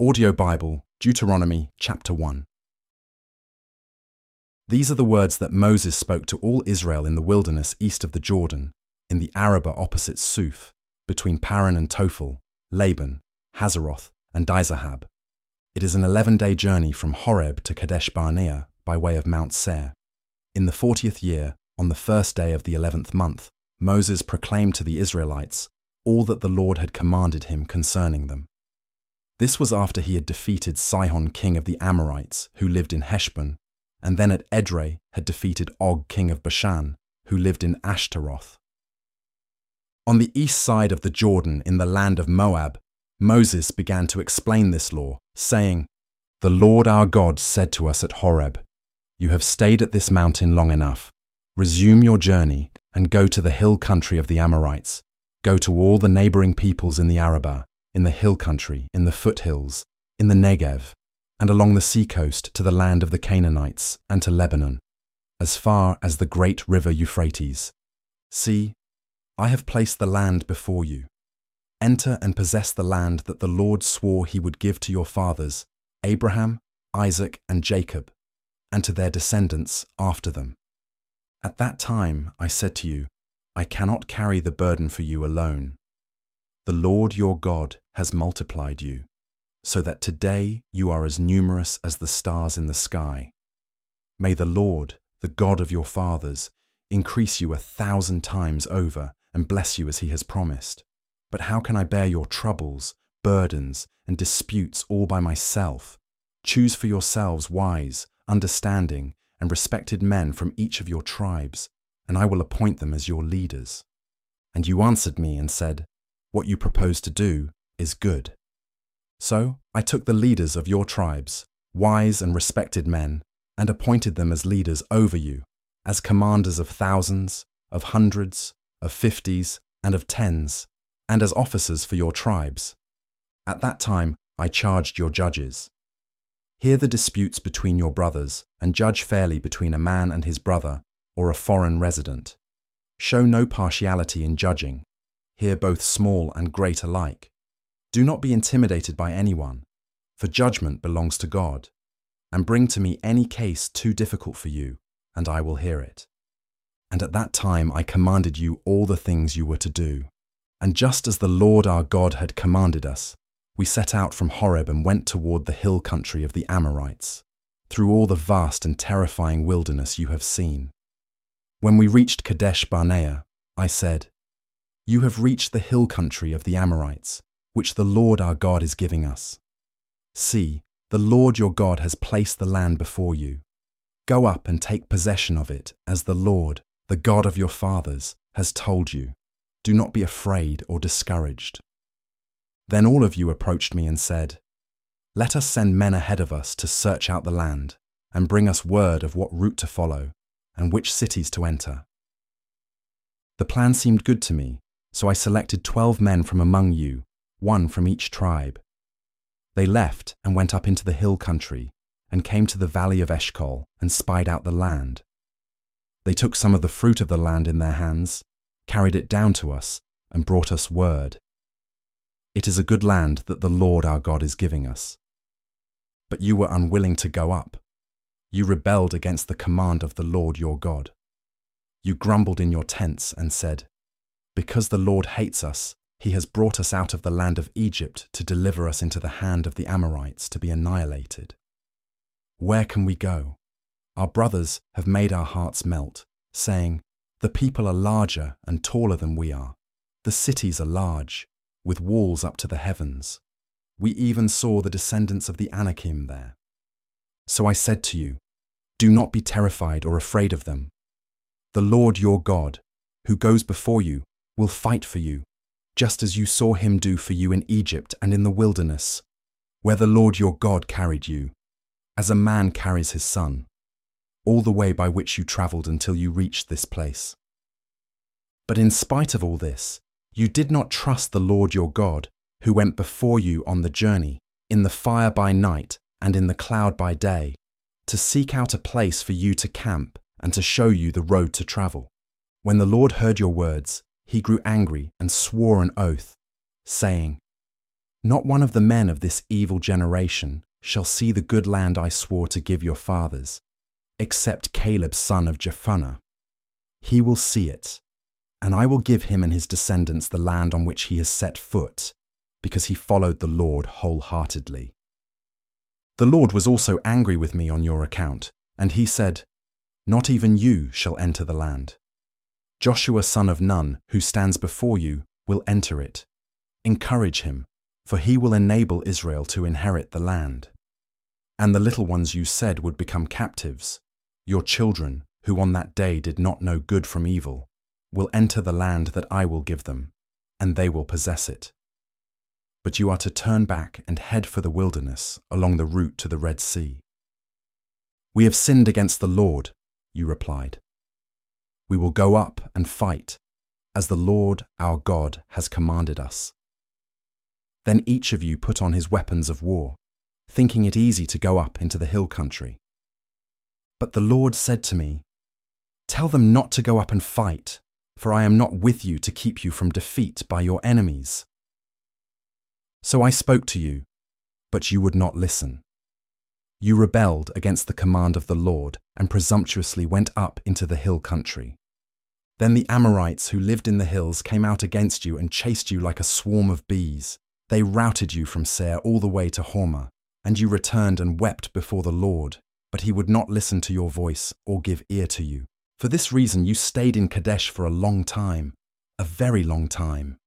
Audio Bible, Deuteronomy chapter 1. These are the words that Moses spoke to all Israel in the wilderness east of the Jordan, in the Arabah opposite Suf, between Paran and Tophel, Laban, Hazeroth, and Dizahab. It is an 11-day journey from Horeb to Kadesh Barnea by way of Mount Seir. In the 40th year, on the first day of the 11th month, Moses proclaimed to the Israelites all that the Lord had commanded him concerning them. This was after he had defeated Sihon king of the Amorites, who lived in Heshbon, and then at Edrei had defeated Og king of Bashan, who lived in Ashtaroth. On the east side of the Jordan in the land of Moab, Moses began to explain this law, saying, "The Lord our God said to us at Horeb, 'You have stayed at this mountain long enough. Resume your journey and go to the hill country of the Amorites. Go to all the neighboring peoples in the Arabah, in the hill country, in the foothills, in the Negev, and along the seacoast to the land of the Canaanites and to Lebanon, as far as the great river Euphrates. See, I have placed the land before you. Enter and possess the land that the Lord swore he would give to your fathers, Abraham, Isaac, and Jacob, and to their descendants after them. At that time I said to you, I cannot carry the burden for you alone. The Lord your God has multiplied you, so that today you are as numerous as the stars in the sky. May the Lord, the God of your fathers, increase you 1,000 times over and bless you as he has promised. But how can I bear your troubles, burdens, and disputes all by myself? Choose for yourselves wise, understanding, and respected men from each of your tribes, and I will appoint them as your leaders." And you answered me and said, "What you propose to do is good." So I took the leaders of your tribes, wise and respected men, and appointed them as leaders over you, as commanders of thousands, of hundreds, of 50s, and of 10s, and as officers for your tribes. At that time I charged your judges. Hear the disputes between your brothers, and judge fairly between a man and his brother, or a foreign resident. Show no partiality in judging. Hear both small and great alike. Do not be intimidated by anyone, for judgment belongs to God. And bring to me any case too difficult for you, and I will hear it. And at that time I commanded you all the things you were to do. And just as the Lord our God had commanded us, we set out from Horeb and went toward the hill country of the Amorites, through all the vast and terrifying wilderness you have seen. When we reached Kadesh Barnea, I said, "You have reached the hill country of the Amorites, which the Lord our God is giving us. See, the Lord your God has placed the land before you. Go up and take possession of it, as the Lord, the God of your fathers, has told you. Do not be afraid or discouraged." Then all of you approached me and said, "Let us send men ahead of us to search out the land, and bring us word of what route to follow, and which cities to enter." The plan seemed good to me, so I selected 12 men from among you, one from each tribe. They left and went up into the hill country, and came to the valley of Eshcol and spied out the land. They took some of the fruit of the land in their hands, carried it down to us, and brought us word. It is a good land that the Lord our God is giving us. But you were unwilling to go up. You rebelled against the command of the Lord your God. You grumbled in your tents and said, "Because the Lord hates us, he has brought us out of the land of Egypt to deliver us into the hand of the Amorites to be annihilated. Where can we go? Our brothers have made our hearts melt, saying, 'The people are larger and taller than we are. The cities are large, with walls up to the heavens. We even saw the descendants of the Anakim there.' So I said to you, do not be terrified or afraid of them. The Lord your God, who goes before you, will fight for you, just as you saw him do for you in Egypt and in the wilderness, where the Lord your God carried you, as a man carries his son, all the way by which you traveled until you reached this place. But in spite of all this, you did not trust the Lord your God, who went before you on the journey, in the fire by night and in the cloud by day, to seek out a place for you to camp and to show you the road to travel. When the Lord heard your words, he grew angry and swore an oath, saying, Not one of the men of this evil generation shall see the good land I swore to give your fathers, except Caleb son of Jephunneh. He will see it, and I will give him and his descendants the land on which he has set foot, because he followed the Lord wholeheartedly. The Lord was also angry with me on your account, and he said, Not even you shall enter the land. Joshua son of Nun, who stands before you, will enter it. Encourage him, for he will enable Israel to inherit the land. And the little ones you said would become captives, your children, who on that day did not know good from evil, will enter the land that I will give them, and they will possess it. But you are to turn back and head for the wilderness along the route to the Red Sea. We have sinned against the Lord, you replied. We will go up and fight, as the Lord our God has commanded us. Then each of you put on his weapons of war, thinking it easy to go up into the hill country. But the Lord said to me, Tell them not to go up and fight, for I am not with you to keep you from defeat by your enemies. So I spoke to you, but you would not listen. You rebelled against the command of the Lord and presumptuously went up into the hill country. Then the Amorites who lived in the hills came out against you and chased you like a swarm of bees. They routed you from Seir all the way to Hormah, and you returned and wept before the Lord, but he would not listen to your voice or give ear to you. For this reason you stayed in Kadesh for a long time, a very long time.